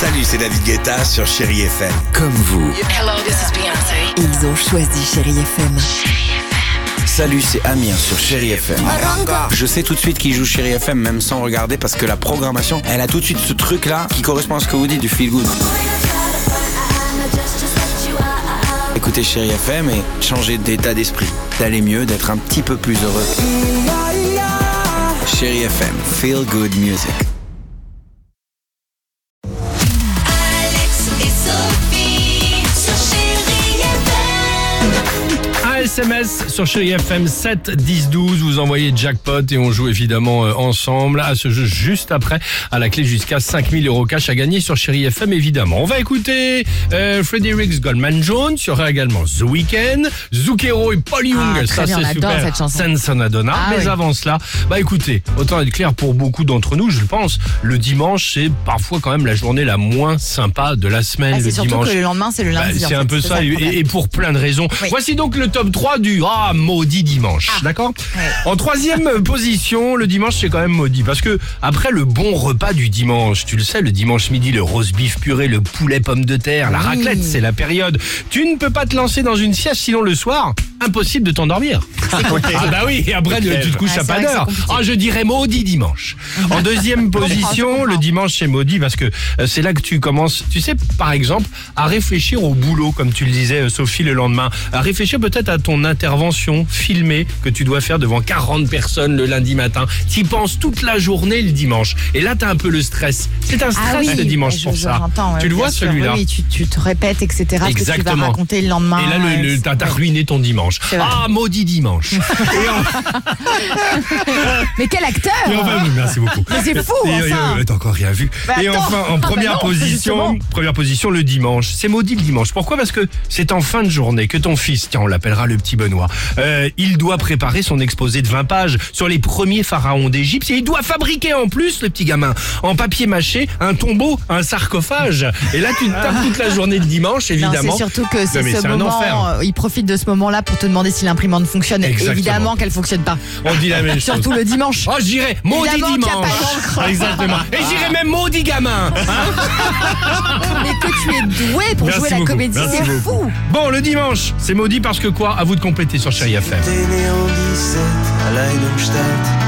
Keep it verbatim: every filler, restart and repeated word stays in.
Salut, c'est David Guetta sur Chérie F M. Comme vous. Hello, this is Beyoncé. Ils ont choisi Chérie F M. Salut, c'est Amir sur Chérie F M. Je sais tout de suite qui joue Chérie F M, même sans regarder, parce que la programmation, elle a tout de suite ce truc-là qui correspond à ce que vous dites du feel good. Écoutez Chérie F M et changez d'état d'esprit, d'aller mieux, d'être un petit peu plus heureux. Chérie F M, feel good music. S M S sur Chérie F M sept dix douze, vous envoyez jackpot et on joue évidemment euh, ensemble à ce jeu juste après, à la clé jusqu'à cinq mille euros cash à gagner sur Chérie F M évidemment. On va écouter euh, Fredericks Goldman Jones, il y aura également The Weeknd, Zucchero et Paul Young, Ah, ça bien, c'est on adore super, cette chanson. Sense-on-a-Donna, Ah, mais oui. avant cela, bah écoutez, autant être clair pour beaucoup d'entre nous, je pense, le dimanche c'est parfois quand même la journée la moins sympa de la semaine, Ah, le c'est surtout dimanche. que le lendemain, c'est le Bah, lundi. en c'est fait. un peu C'est ça, le et, problème. et pour plein de raisons. Oui. Voici donc le top trois du Ah maudit dimanche, Ah. d'accord Ouais. En troisième position, le dimanche c'est quand même maudit, parce que après le bon repas du dimanche, tu le sais, le dimanche midi, le roast beef puré, le poulet pomme de terre, la Oui. raclette, c'est la période. Tu ne peux pas te lancer dans une sieste, sinon le soir, impossible de t'endormir. Ah bah oui, et après tu te couches Ouais, à c'est pas vrai que c'est d'heure. compliqué. Ah je dirais maudit dimanche. En deuxième position, le dimanche c'est maudit parce que euh, c'est là que tu commences, tu sais, par exemple, à réfléchir au boulot, comme tu le disais euh, Sophie le lendemain, à réfléchir peut-être à ton intervention filmée que tu dois faire devant quarante personnes le lundi matin. Tu y penses toute la journée le dimanche. Et là tu as un peu le stress. C'est un stress Ah oui, le dimanche je- pour je- ça. j'entends, ouais, tu le bien vois sûr. celui-là? Oui, oui, tu, tu te répètes, et cetera. Ce que tu vas Exactement. raconter le lendemain. Et là, le, le- ouais, t'as, t'as ouais. ruiné ton dimanche. C'est vrai. Ah, maudit dimanche. Et en- Mais quel acteur Et enfin, oui, merci beaucoup. Mais c'est fou, Et, enfin. et, et, t'as encore rien vu. Bah, et attends. enfin, en Ah, bah première non, position, justement. première position, le dimanche. C'est maudit le dimanche. Pourquoi? Parce que c'est en fin de journée que ton fils, tiens, on l'appellera le petit Benoît, euh, il doit préparer son exposé de vingt pages sur les premiers pharaons d'Égypte et il doit fabriquer en plus, le petit gamin, en papier mâché, un tombeau, un sarcophage. Et là, tu te tapes toute la journée de dimanche, Non, évidemment. c'est surtout que c'est Non, mais ce c'est un enfer. moment, euh, il profite de ce moment-là pour te demander si l'imprimante fonctionne. Exactement. Évidemment qu'elle fonctionne pas. On dit la même chose. Surtout le dimanche. Oh, je dirais maudit Évidemment qu'il y a pas dimanche. d'encre. Exactement. Et j'irais même maudit gamin. Mais que tu es doué pour Merci jouer la beaucoup. comédie, Merci c'est beaucoup. fou. Bon, le dimanche, c'est maudit parce que quoi? À vous de compléter sur Chérie F M. T'es né en dix-sept à Leidenstadt.